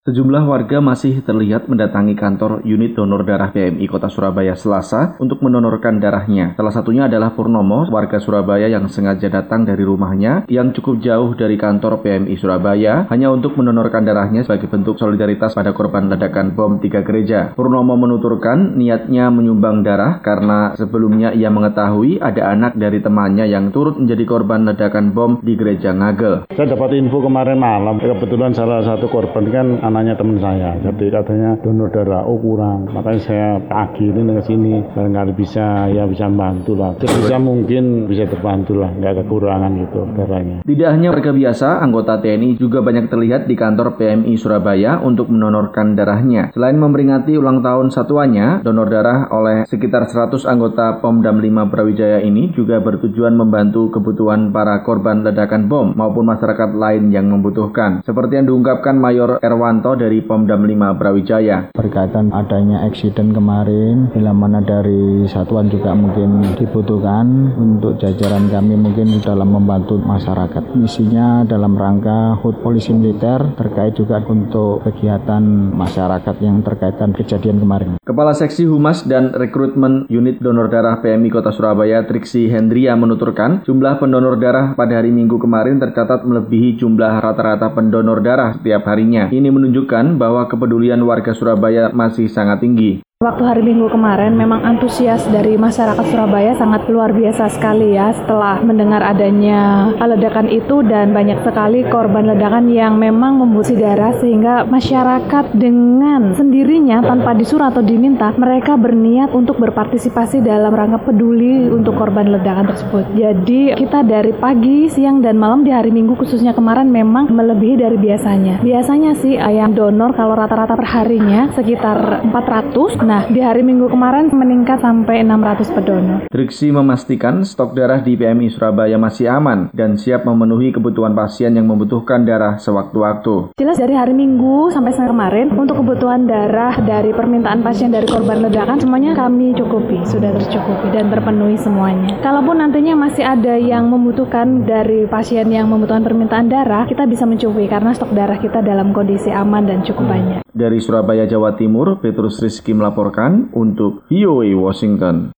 Sejumlah warga masih terlihat mendatangi kantor unit donor darah PMI Kota Surabaya Selasa untuk mendonorkan darahnya. Salah satunya adalah Purnomo, warga Surabaya yang sengaja datang dari rumahnya yang cukup jauh dari kantor PMI Surabaya hanya untuk mendonorkan darahnya sebagai bentuk solidaritas pada korban ledakan bom 3 gereja. Purnomo menuturkan niatnya menyumbang darah karena sebelumnya ia mengetahui ada anak dari temannya yang turut menjadi korban ledakan bom di gereja Ngagel. Saya dapat info kemarin malam, kebetulan salah satu korban kan anaknya teman saya, jadi katanya donor darah, kurang, makanya saya akhirnya ke sini, barangkali bisa bantu lah, sebisa mungkin bisa terbantu lah, nggak kekurangan gitu darahnya. Tidak hanya warga biasa, anggota TNI juga banyak terlihat di kantor PMI Surabaya untuk mendonorkan darahnya. Selain memperingati ulang tahun satuannya, donor darah oleh sekitar 100 anggota Pomdam 5 Brawijaya ini juga bertujuan membantu kebutuhan para korban ledakan bom maupun masyarakat lain yang membutuhkan. Seperti yang diungkapkan Mayor Erwanto dari Pomdam 5 Brawijaya. Berkaitan adanya eksiden kemarin, bila mana dari satuan juga mungkin dibutuhkan untuk jajaran kami mungkin dalam membantu masyarakat. Misinya dalam rangka HUT Polisi Militer terkait juga untuk kegiatan masyarakat yang terkaitan kejadian kemarin. Kepala Seksi Humas dan Rekrutmen Unit Donor Darah PMI Kota Surabaya, Triksi Hendria menuturkan, jumlah pendonor darah pada hari Minggu kemarin tercatat melebihi jumlah rata-rata pendonor darah setiap harinya. Ini menunjukkan bahwa kepedulian warga Surabaya masih sangat tinggi. Waktu hari Minggu kemarin memang antusias dari masyarakat Surabaya sangat luar biasa sekali ya setelah mendengar adanya ledakan itu dan banyak sekali korban ledakan yang memang membutuhkan darah sehingga masyarakat dengan sendirinya tanpa disuruh atau diminta mereka berniat untuk berpartisipasi dalam rangka peduli untuk korban ledakan tersebut. Jadi kita dari pagi, siang dan malam di hari Minggu khususnya kemarin memang melebihi dari biasanya. Biasanya sih yang donor kalau rata-rata per harinya sekitar 400. Nah, di hari Minggu kemarin meningkat sampai 600 pendonor. Triksi memastikan stok darah di PMI Surabaya masih aman dan siap memenuhi kebutuhan pasien yang membutuhkan darah sewaktu-waktu. Jelas dari hari Minggu sampai kemarin untuk kebutuhan darah dari permintaan pasien dari korban ledakan semuanya kami cukupi, sudah tercukupi dan terpenuhi semuanya. Kalaupun nantinya masih ada yang membutuhkan dari pasien yang membutuhkan permintaan darah, kita bisa mencukupi karena stok darah kita dalam kondisi aman dan cukup banyak. Dari Surabaya, Jawa Timur, Petrus Rizky melaporkan untuk VOA Washington.